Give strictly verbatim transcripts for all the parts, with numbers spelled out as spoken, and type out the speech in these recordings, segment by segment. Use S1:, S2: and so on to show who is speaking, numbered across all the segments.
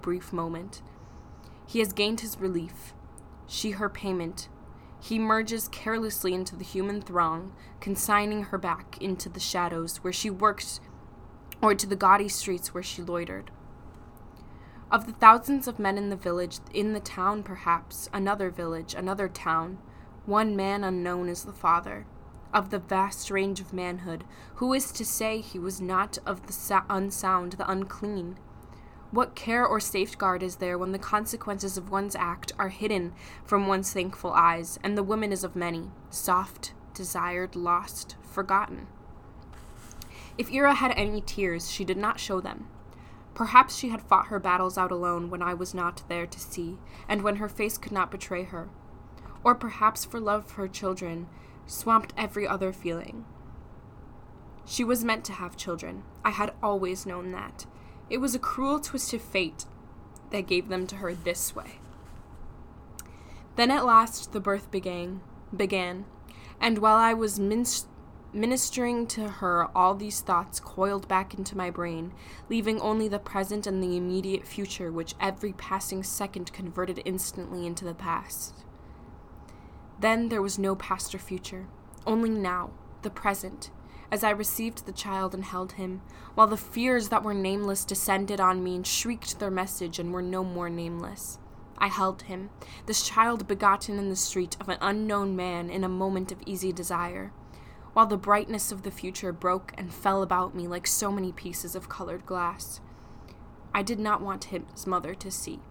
S1: brief moment. He has gained his relief, she her payment. He merges carelessly into the human throng, consigning her back into the shadows where she worked, or to the gaudy streets where she loitered. Of the thousands of men in the village, in the town perhaps, another village, another town, one man unknown is the father. Of the vast range of manhood, who is to say he was not of the sa- unsound, the unclean? What care or safeguard is there when the consequences of one's act are hidden from one's thankful eyes, and the woman is of many, soft, desired, lost, forgotten? If Ira had any tears, she did not show them. Perhaps she had fought her battles out alone when I was not there to see, and when her face could not betray her. Or perhaps for love for her children swamped every other feeling. She was meant to have children. I had always known that. It was a cruel twist of fate that gave them to her this way. Then at last the birth began, began, and while I was min- ministering to her, all these thoughts coiled back into my brain, leaving only the present and the immediate future, which every passing second converted instantly into the past. Then there was no past or future, only now, the present, as I received the child and held him, while the fears that were nameless descended on me and shrieked their message and were no more nameless. I held him, this child begotten in the street of an unknown man in a moment of easy desire, while the brightness of the future broke and fell about me like so many pieces of colored glass. I did not want his mother to see.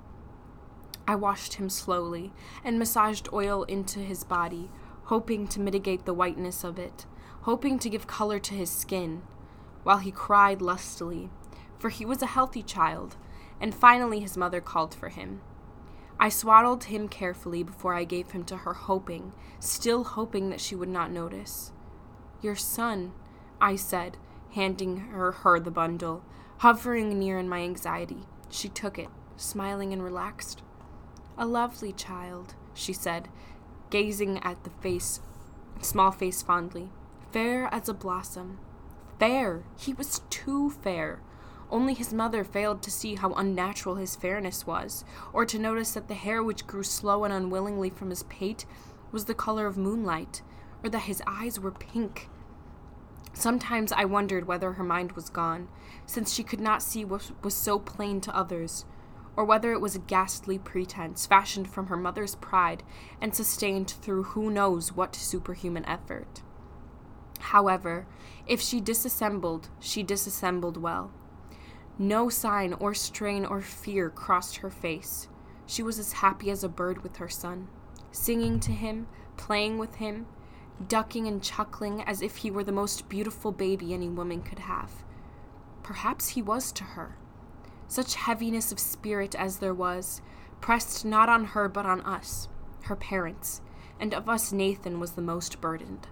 S1: I washed him slowly and massaged oil into his body, hoping to mitigate the whiteness of it, hoping to give color to his skin, while he cried lustily, for he was a healthy child, and finally his mother called for him. I swaddled him carefully before I gave him to her, hoping, still hoping that she would not notice. "Your son," I said, handing her, her the bundle, hovering near in my anxiety. She took it, smiling and relaxed. "A lovely child," she said, gazing at the face, small face fondly. "Fair as a blossom." Fair! He was too fair. Only his mother failed to see how unnatural his fairness was, or to notice that the hair which grew slow and unwillingly from his pate was the color of moonlight, or that his eyes were pink. Sometimes I wondered whether her mind was gone, since she could not see what was so plain to others, or whether it was a ghastly pretense fashioned from her mother's pride and sustained through who knows what superhuman effort. However, if she disassembled, she disassembled well. No sign or strain or fear crossed her face. She was as happy as a bird with her son, singing to him, playing with him, ducking and chuckling as if he were the most beautiful baby any woman could have. Perhaps he was to her. Such heaviness of spirit as there was, pressed not on her but on us, her parents, and of us Nathan was the most burdened.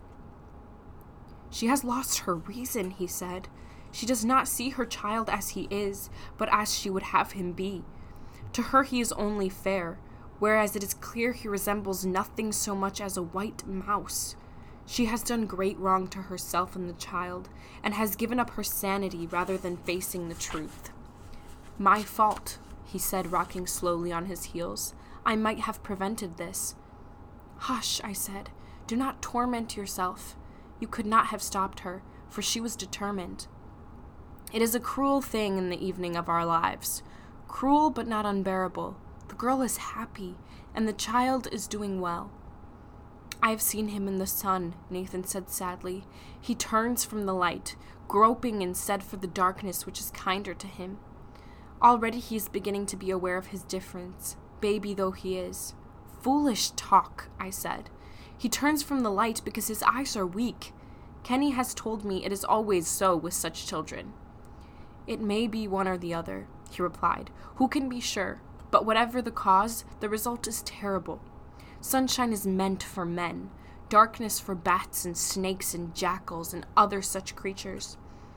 S1: "She has lost her reason," he said. "She does not see her child as he is, but as she would have him be. To her he is only fair, whereas it is clear he resembles nothing so much as a white mouse. She has done great wrong to herself and the child, and has given up her sanity rather than facing the truth." "My fault," he said, rocking slowly on his heels. "I might have prevented this." "Hush," I said. "Do not torment yourself. You could not have stopped her, for she was determined. It is a cruel thing in the evening of our lives. Cruel but not unbearable. The girl is happy, and the child is doing well." "I have seen him in the sun," Nathan said sadly. "He turns from the light, groping instead for the darkness which is kinder to him. Already he is beginning to be aware of his difference, baby though he is." "Foolish talk," I said. "He turns from the light because his eyes are weak. Kenny has told me it is always so with such children." "It may be one or the other," he replied. "Who can be sure? But whatever the cause, the result is terrible. Sunshine is meant for men, darkness for bats and snakes and jackals and other such creatures."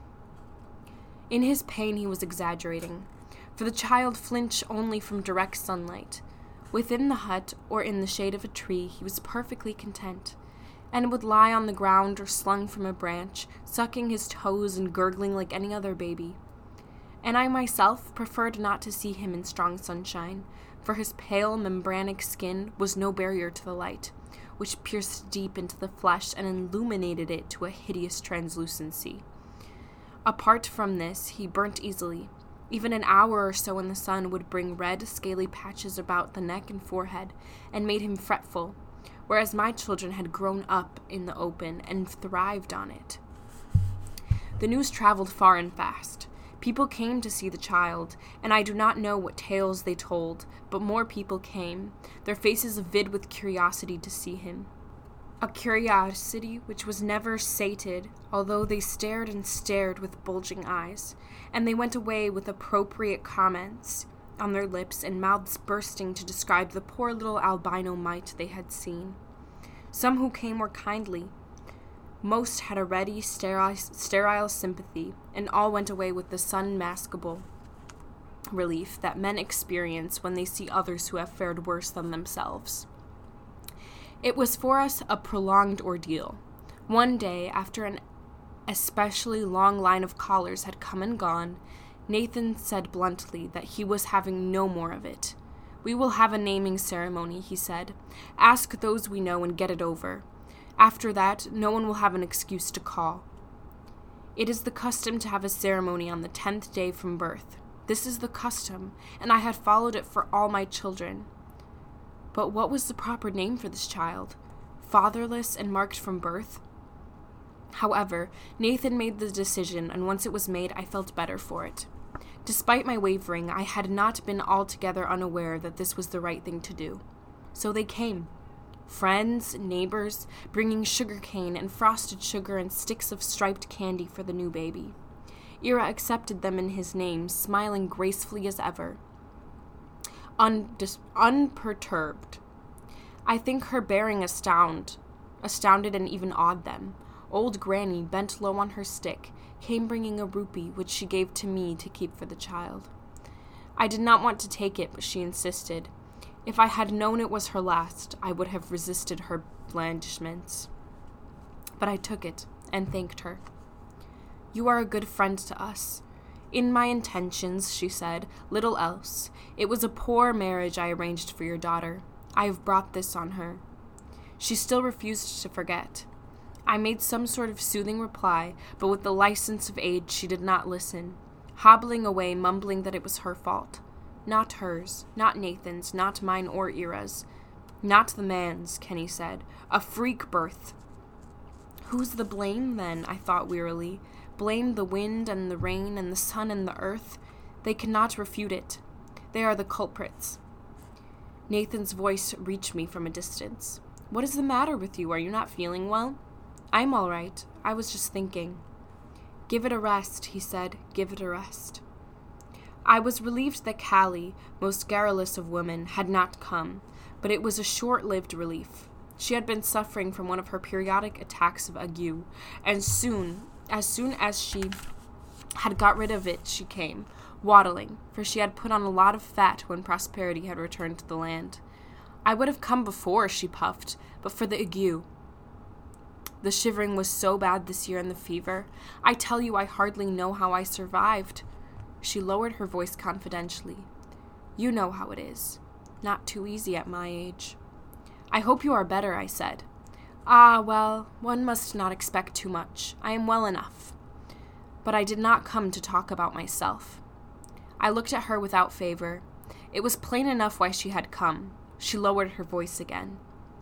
S1: In his pain he was exaggerating, for the child flinched only from direct sunlight. Within the hut or in the shade of a tree he was perfectly content, and would lie on the ground or slung from a branch, sucking his toes and gurgling like any other baby. And I myself preferred not to see him in strong sunshine, for his pale, membranic skin was no barrier to the light, which pierced deep into the flesh and illuminated it to a hideous translucency. Apart from this, he burnt easily. Even an hour or so in the sun would bring red, scaly patches about the neck and forehead, and made him fretful, whereas my children had grown up in the open and thrived on it. The news traveled far and fast. People came to see the child, and I do not know what tales they told, but more people came, their faces avid with curiosity to see him. A curiosity which was never sated, although they stared and stared with bulging eyes, and they went away with appropriate comments on their lips and mouths bursting to describe the poor little albino mite they had seen. Some who came were kindly. Most had a ready, sterile, sterile sympathy, and all went away with the unmaskable relief that men experience when they see others who have fared worse than themselves. It was for us a prolonged ordeal. One day, after an especially long line of callers had come and gone, Nathan said bluntly that he was having no more of it. "We will have a naming ceremony," he said. "Ask those we know and get it over. After that, no one will have an excuse to call. It is the custom to have a ceremony on the tenth day from birth. This is the custom, and I had followed it for all my children. But what was the proper name for this child? Fatherless and marked from birth?" However, Nathan made the decision, and once it was made, I felt better for it. Despite my wavering, I had not been altogether unaware that this was the right thing to do. So they came. Friends, neighbors, bringing sugar cane and frosted sugar and sticks of striped candy for the new baby. Ira accepted them in his name, smiling gracefully as ever. Undis- unperturbed. I think her bearing astound, astounded and even awed them. Old Granny, bent low on her stick, came bringing a rupee, which she gave to me to keep for the child. I did not want to take it, but she insisted. If I had known it was her last, I would have resisted her blandishments. But I took it, and thanked her. "You are a good friend to us." "In my intentions," she said, "little else. It was a poor marriage I arranged for your daughter. I have brought this on her." She still refused to forget. I made some sort of soothing reply, but with the license of age she did not listen, hobbling away, mumbling that it was her fault. Not hers, not Nathan's, not mine or Ira's. Not the man's, Kenny said. A freak birth. Whose the blame, then? I thought wearily. Blame the wind and the rain and the sun and the earth? They cannot refute it. They are the culprits. Nathan's voice reached me from a distance. "What is the matter with you? Are you not feeling well?" "I'm all right. I was just thinking." "Give it a rest," he said. "Give it a rest." I was relieved that Callie, most garrulous of women, had not come, but it was a short-lived relief. She had been suffering from one of her periodic attacks of ague, and soon, as soon as she had got rid of it, she came, waddling, for she had put on a lot of fat when prosperity had returned to the land. "I would have come before," she puffed, "but for the ague. The shivering was so bad this year and the fever. I tell you, I hardly know how I survived." She lowered her voice confidentially. "You know how it is. Not too easy at my age." "I hope you are better," I said. "Ah, well, one must not expect too much. I am well enough." But I did not come to talk about myself. I looked at her without favor. It was plain enough why she had come. She lowered her voice again.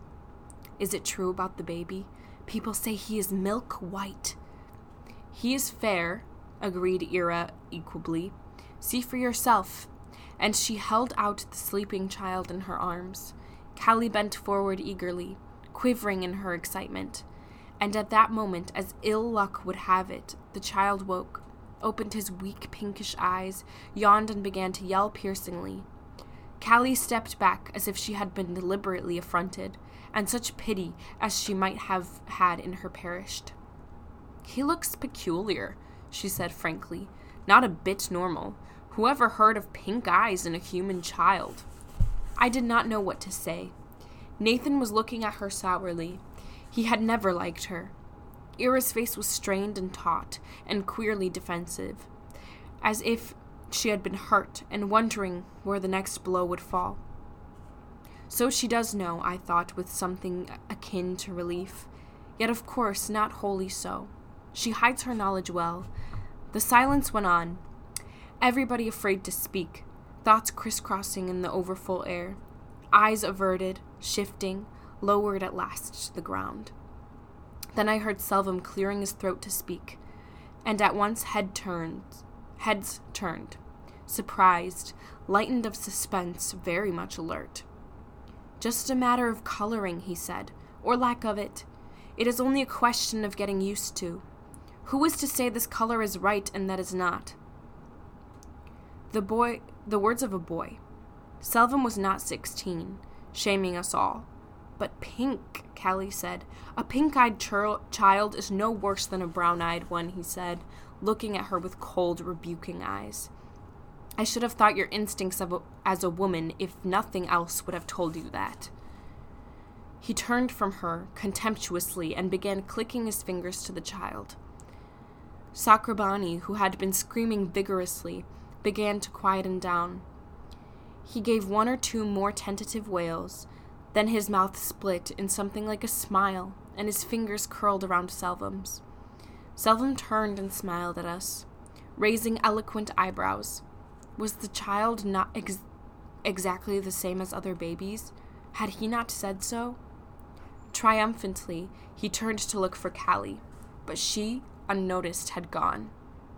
S1: "Is it true about the baby? People say he is milk white." "He is fair," agreed Ira equably. "See for yourself." And she held out the sleeping child in her arms. Callie bent forward eagerly, quivering in her excitement. And at that moment, as ill luck would have it, the child woke, opened his weak pinkish eyes, yawned and began to yell piercingly. Callie stepped back as if she had been deliberately affronted, and such pity as she might have had in her perished. "He looks peculiar," she said frankly. "Not a bit normal. Whoever heard of pink eyes in a human child?" I did not know what to say. Nathan was looking at her sourly. He had never liked her. Ira's face was strained and taut, and queerly defensive, as if she had been hurt and wondering where the next blow would fall. So she does know, I thought, with something akin to relief, yet of course not wholly so. She hides her knowledge well. The silence went on, everybody afraid to speak, thoughts crisscrossing in the overfull air, eyes averted, shifting, lowered at last to the ground. Then I heard Selvum clearing his throat to speak, and at once head turned, heads turned, surprised, lightened of suspense, very much alert. "Just a matter of coloring," he said, "or lack of it. It is only a question of getting used to. Who is to say this color is right and that is not?" The boy, the words of a boy. Selvum was not sixteen, shaming us all. "But pink," Callie said. "A pink-eyed chur- child is no worse than a brown-eyed one," he said, looking at her with cold, rebuking eyes. "I should have thought your instincts of a, as a woman, if nothing else, would have told you that." He turned from her contemptuously and began clicking his fingers to the child. Sakrabani, who had been screaming vigorously, began to quieten down. He gave one or two more tentative wails, then his mouth split in something like a smile, and his fingers curled around Selvum's. Selvum turned and smiled at us, raising eloquent eyebrows. Was the child not ex- exactly the same as other babies? Had he not said so? Triumphantly, he turned to look for Callie, but she, unnoticed, had gone.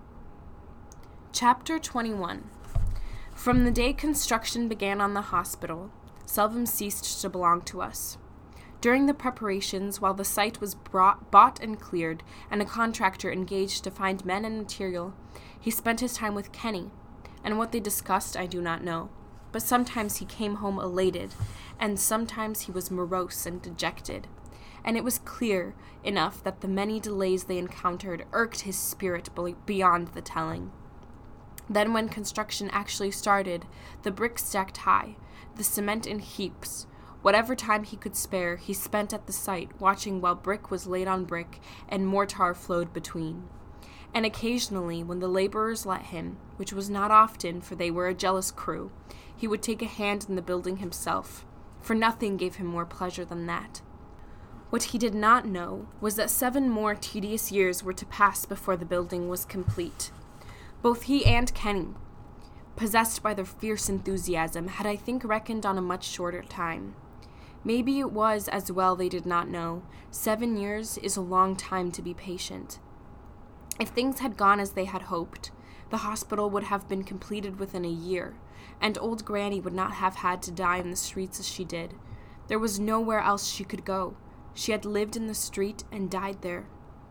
S1: Chapter twenty-one. From the day construction began on the hospital, Selvum ceased to belong to us. During the preparations, while the site was brought, bought and cleared, and a contractor engaged to find men and material, he spent his time with Kenny, and what they discussed I do not know. But sometimes he came home elated, and sometimes he was morose and dejected, and it was clear enough that the many delays they encountered irked his spirit beyond the telling. Then when construction actually started, the bricks stacked high, the cement in heaps. Whatever time he could spare, he spent at the site, watching while brick was laid on brick and mortar flowed between. And occasionally, when the laborers let him, which was not often, for they were a jealous crew, he would take a hand in the building himself, for nothing gave him more pleasure than that. What he did not know was that seven more tedious years were to pass before the building was complete. Both he and Kenny, possessed by their fierce enthusiasm, had I think reckoned on a much shorter time. Maybe it was as well they did not know. Seven years is a long time to be patient. If things had gone as they had hoped, the hospital would have been completed within a year, and old Granny would not have had to die in the streets as she did. There was nowhere else she could go. She had lived in the street and died there.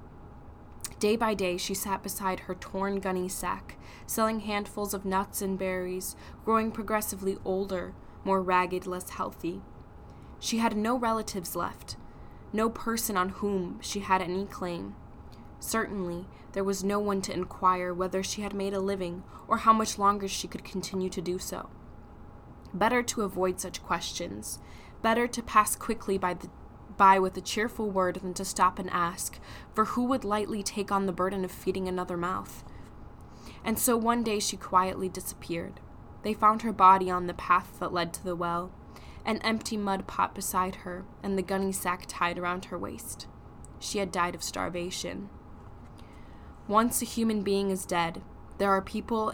S1: Day by day she sat beside her torn gunny sack, selling handfuls of nuts and berries, growing progressively older, more ragged, less healthy. She had no relatives left, no person on whom she had any claim. Certainly, there was no one to inquire whether she had made a living or how much longer she could continue to do so. Better to avoid such questions, better to pass quickly by the by with a cheerful word than to stop and ask, for who would lightly take on the burden of feeding another mouth? And so one day she quietly disappeared. They found her body on the path that led to the well, an empty mud pot beside her, and the gunny sack tied around her waist. She had died of starvation. Once a human being is dead, there are people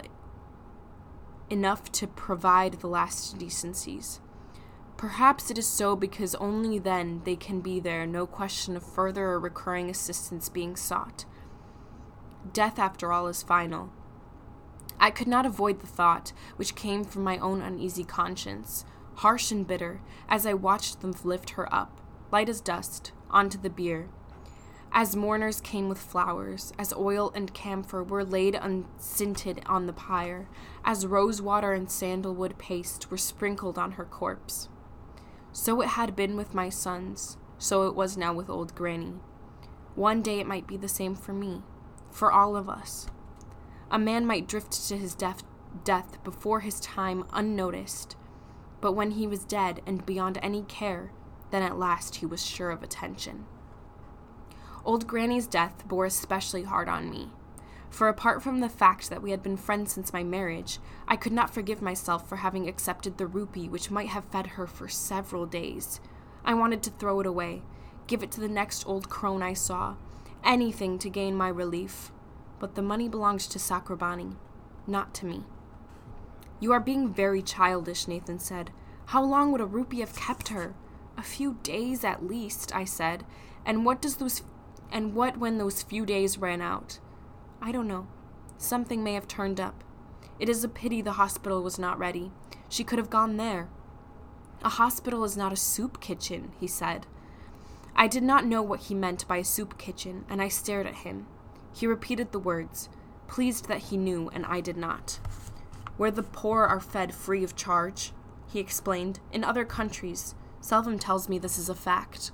S1: enough to provide the last decencies. Perhaps it is so because only then they can be there, no question of further or recurring assistance being sought. Death, after all, is final. I could not avoid the thought, which came from my own uneasy conscience, harsh and bitter, as I watched them lift her up, light as dust, onto the bier. As mourners came with flowers, as oil and camphor were laid unscented on the pyre, as rosewater and sandalwood paste were sprinkled on her corpse. So it had been with my sons, so it was now with old Granny. One day it might be the same for me, for all of us. A man might drift to his death, death before his time unnoticed, but when he was dead and beyond any care, then at last he was sure of attention. Old Granny's death bore especially hard on me. for apart from the fact that we had been friends since my marriage, I could not forgive myself for having accepted the rupee which might have fed her for several days. I wanted to throw it away, give it to the next old crone I saw, anything to gain my relief. But the money belonged to Sakrabani, not to me. You are being very childish, Nathan said. How long would a rupee have kept her? A few days at least, I said. And what does those and what when those few days ran out? I don't know. Something may have turned up. It is a pity the hospital was not ready. She could have gone there. A hospital is not a soup kitchen, he said. I did not know what he meant by a soup kitchen, and I stared at him. He repeated the words, pleased that he knew and I did not. Where the poor are fed free of charge, he explained. In other countries, Selvin tells me this is a fact.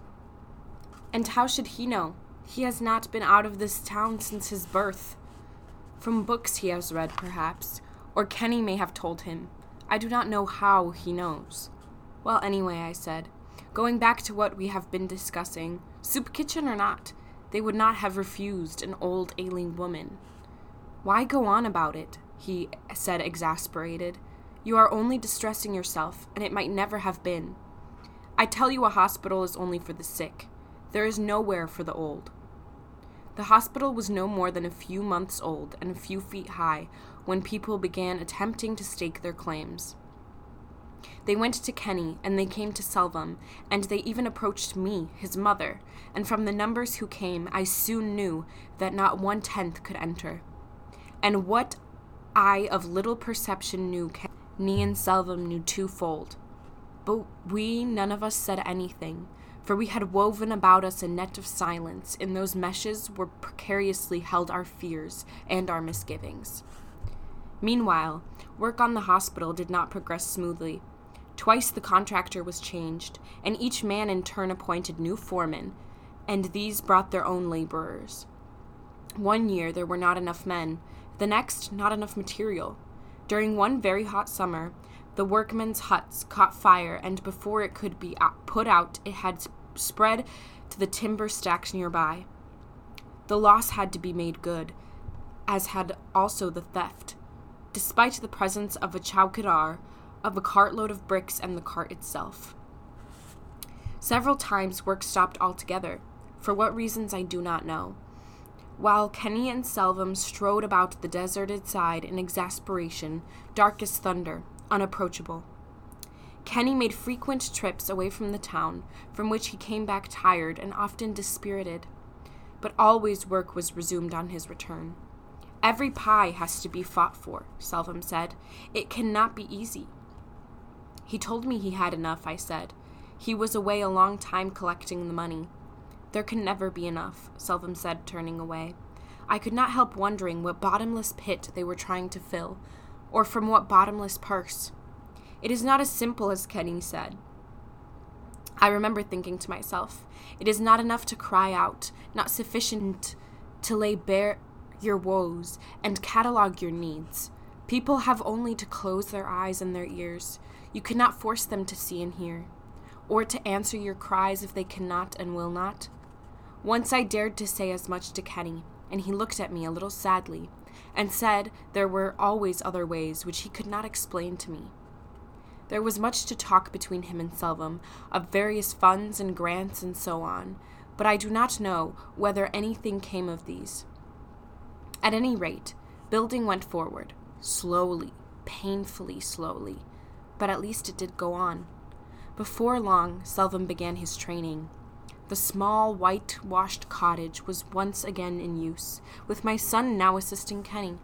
S1: And how should he know? He has not been out of this town since his birth. From books he has read, perhaps, or Kenny may have told him. I do not know how he knows. Well, anyway, I said, going back to what we have been discussing, soup kitchen or not, they would not have refused an old ailing woman. Why go on about it? He said, exasperated. You are only distressing yourself, and it might never have been. I tell you a hospital is only for the sick. There is nowhere for the old. The hospital was no more than a few months old and a few feet high when people began attempting to stake their claims. They went to Kenny, and they came to Selvum, and they even approached me, his mother, and from the numbers who came, I soon knew that not one-tenth could enter. And what I of little perception knew, Kenny and Selvum knew twofold. But we none of us said anything, for we had woven about us a net of silence. In those meshes were precariously held our fears and our misgivings. Meanwhile, work on the hospital did not progress smoothly. Twice the contractor was changed, and each man in turn appointed new foremen, and these brought their own laborers. One year there were not enough men, the next not enough material. During one very hot summer, the workmen's huts caught fire, and before it could be put out, it had spread to the timber stacks nearby. The loss had to be made good, as had also the theft, despite the presence of a chowkidar, of a cartload of bricks and the cart itself. Several times work stopped altogether, for what reasons I do not know, while Kenny and Selvum strode about the deserted side in exasperation, dark as thunder, unapproachable. Kenny made frequent trips away from the town, from which he came back tired and often dispirited, but always work was resumed on his return. Every pie has to be fought for, Selvum said. It cannot be easy. He told me he had enough, I said. He was away a long time collecting the money. There can never be enough, Selvum said, turning away. I could not help wondering what bottomless pit they were trying to fill, or from what bottomless purse. It is not as simple as Kenny said. I remember thinking to myself, it is not enough to cry out, not sufficient to lay bare your woes and catalogue your needs. People have only to close their eyes and their ears. You cannot force them to see and hear, or to answer your cries if they cannot and will not. Once I dared to say as much to Kenny, and he looked at me a little sadly, and said there were always other ways which he could not explain to me. There was much to talk between him and Selvum, of various funds and grants and so on, but I do not know whether anything came of these. At any rate, building went forward, slowly, painfully slowly, but at least it did go on. Before long, Selvum began his training. The small, whitewashed cottage was once again in use, with my son now assisting Kenny.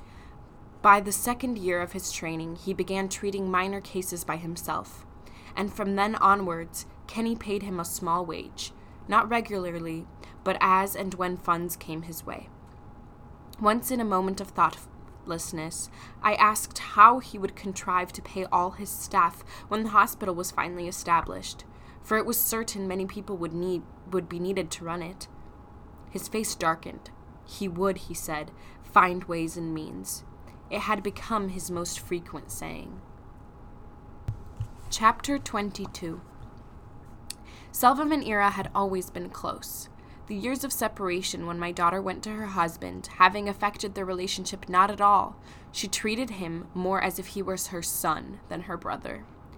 S1: By the second year of his training, he began treating minor cases by himself, and from then onwards, Kenny paid him a small wage, not regularly, but as and when funds came his way. Once in a moment of thoughtlessness, I asked how he would contrive to pay all his staff when the hospital was finally established, for it was certain many people would need would be needed to run it. His face darkened. He would, he said, find ways and means. It had become his most frequent saying. Chapter twenty-two. Selvum and Ira had always been close. The years of separation when my daughter went to her husband, having affected their relationship not at all. She treated him more as if he was her son than her brother.